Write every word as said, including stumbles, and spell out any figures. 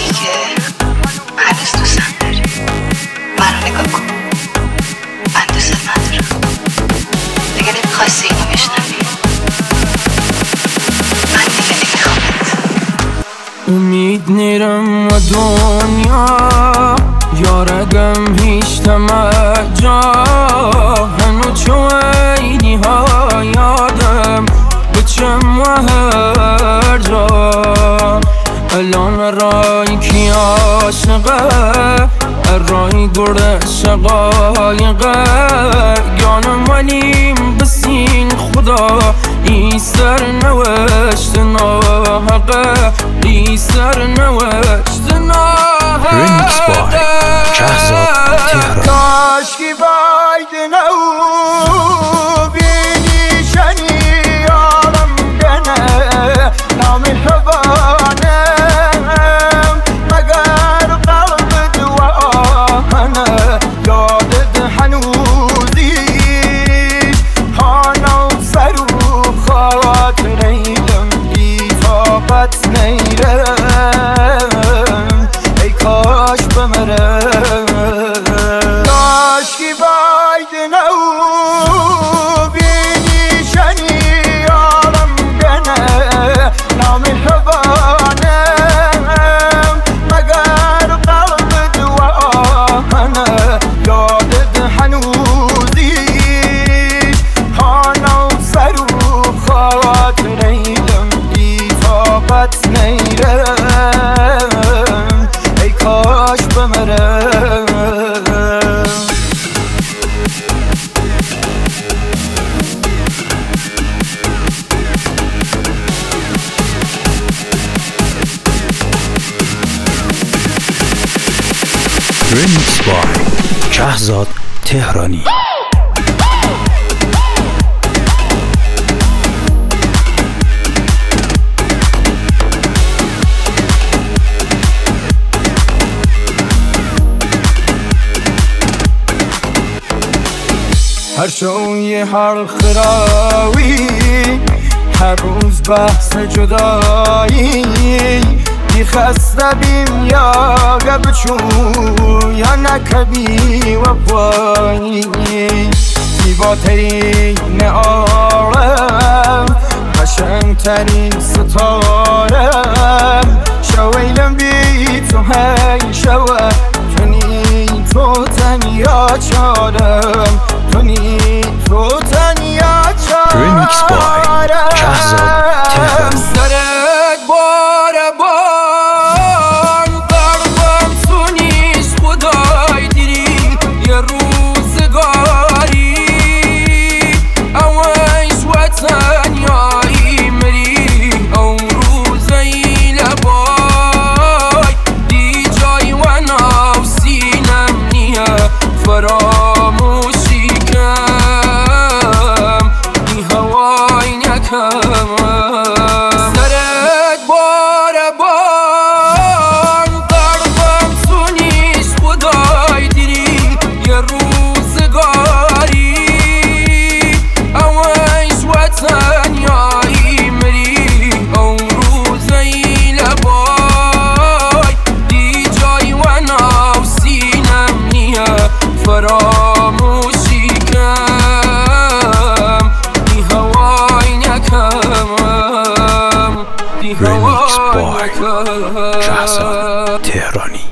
که هنوز دوستم داری. منو نگاه کن، من دوست ندارم. دیگه نمیخواستی اینو بشنوی. من دیگه نمیخوامت. امید نیرم و دنیا یارگم هیچ تمجا هنو چوینی ها یادم بچم و هر جا الان رای کی عاشقه رای گرد شقایقه گانم ولیم بسین خدا ای سر نوشت ناحقه ای سر نوشت ناحقه ریمیکس بای شهزاد تهرانی. کاشکی باید نو بینی شنی یارم بینه نامهربانم مگر قلب دوانه یادت هنوزی هانا و سر و خاطرهیم بی طاقت نیرم ای کاش بمرم. کاشکی باید نو بینی شنی یارم بینه نامهربانم مگر قلب دوانه یادت هنوزی هانا و سر و خاطرهیم بی طاقت نیرم ای کاش بمرم. ریمیکس بای شهزاد تهرانی. هر شوی هر خراوی هر روز بحث جدایی بی خسته بیم یا گبچو یا نکبی و پایی زیباترین عالم قشنگترین ستارم شویلم بی تو هی شوه تونی تو تنیا چارم تونی تو تنیا چارم. ریمیکس بای شهزاد تهرانی. سرت باره بار قلبم تو نیست خدای دیری یه روزگاری اویش و تنیایی مری او روزی لبای دی جای و ناو سینم نیه فراموشی کم دی هوای نکم. سرت باره بار قلبم تو نیست خدای دیری یه روزگاری اویش و تنیایی مری او روزی لبای دی جای و ناو سینم نیه فراموشی کم دی هوای نکم دی ریمیکس هوای بای نکم. شهزاد تهرانی.